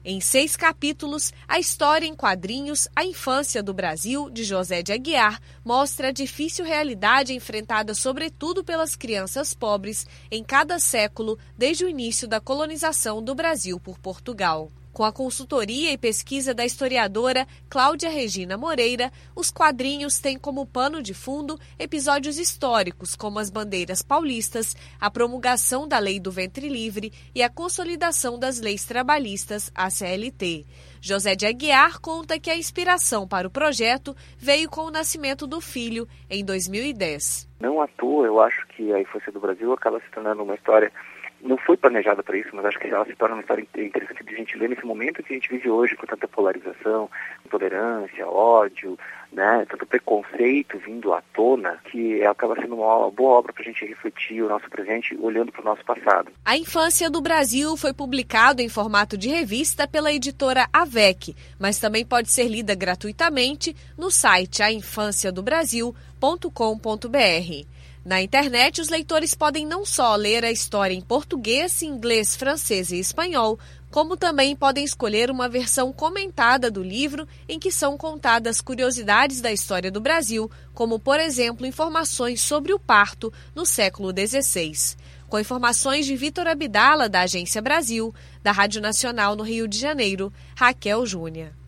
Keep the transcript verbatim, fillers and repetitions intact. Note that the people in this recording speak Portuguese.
Em seis capítulos, a história em quadrinhos A Infância do Brasil, de José de Aguiar, mostra a difícil realidade enfrentada sobretudo pelas crianças pobres em cada século desde o início da colonização do Brasil por Portugal. Com a consultoria e pesquisa da historiadora Cláudia Regina Moreira, os quadrinhos têm como pano de fundo episódios históricos como as bandeiras paulistas, a promulgação da Lei do Ventre Livre e a consolidação das leis trabalhistas, a C L T. José de Aguiar conta que a inspiração para o projeto veio com o nascimento do filho em dois mil e dez. Não à toa, eu acho que a Infância do Brasil acaba se tornando uma história. Não foi planejada para isso, mas acho que ela se torna uma história interessante de a gente ler nesse momento que a gente vive hoje, com tanta polarização, intolerância, ódio, né, tanto preconceito vindo à tona, que acaba sendo uma boa obra para a gente refletir o nosso presente olhando para o nosso passado. A Infância do Brasil foi publicado em formato de revista pela editora Avec, mas também pode ser lida gratuitamente no site a infância do brasil ponto com ponto b r. Na internet, os leitores podem não só ler a história em português, inglês, francês e espanhol, como também podem escolher uma versão comentada do livro em que são contadas curiosidades da história do Brasil, como, por exemplo, informações sobre o parto no século dezesseis. Com informações de Vitor Abdala, da Agência Brasil, da Rádio Nacional no Rio de Janeiro, Raquel Júnior.